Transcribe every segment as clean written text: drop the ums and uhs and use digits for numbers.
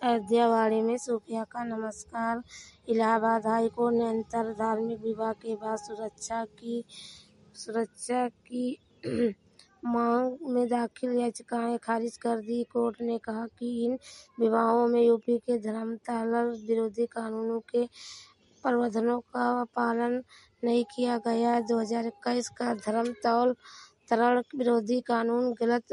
अयोध्यावाड़ी में सूफिया का नमस्कार। इलाहाबाद हाई कोर्ट ने अंतर धार्मिक विवाह के बाद सुरक्षा की मांग में दाखिल याचिकाएं खारिज कर दी। कोर्ट ने कहा कि इन विवाहों में यूपी के धर्मांतरण विरोधी कानूनों के प्रावधानों का पालन नहीं किया गया। 2021 का धर्मांतरण विरोधी कानून गलत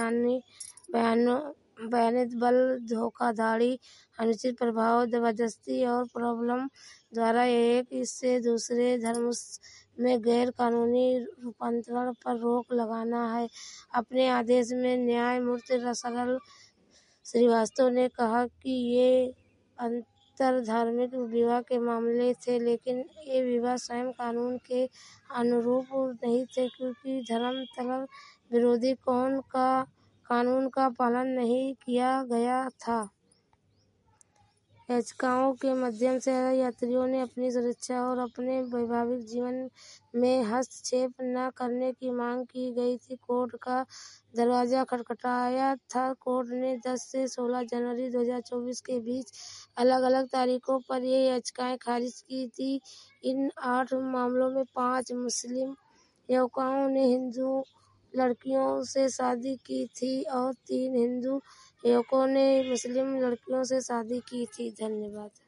बयानबाजी, धोखाधड़ी, अनुचित प्रभाव, जबरदस्ती और प्रलोभन द्वारा एक से दूसरे धर्म में गैर कानूनी रूपांतरण पर रोक लगाना है। अपने आदेश में न्यायमूर्ति सरल श्रीवास्तव ने कहा कि ये अंतर धार्मिक विवाह के मामले थे, लेकिन ये विवाह स्वयं कानून के अनुरूप नहीं थे, क्योंकि धर्मांतरण विरोधी कानून का पालन नहीं किया गया था। याचिकाओं के माध्यम से यात्रियों ने अपनी सुरक्षा और अपने वैवाहिक जीवन में हस्तक्षेप न करने की मांग की गई थी। कोर्ट का दरवाजा खटखटाया था। कोर्ट ने 10 से 16 जनवरी 2024 के बीच अलग-अलग तारीखों पर ये याचिकाएं खारिज की थी। इन 8 मामलों में 5 मुस्लिम युवकों ने हिंदू लड़कियों से शादी की थी और 3 हिंदू युवकों ने मुस्लिम लड़कियों से शादी की थी। धन्यवाद।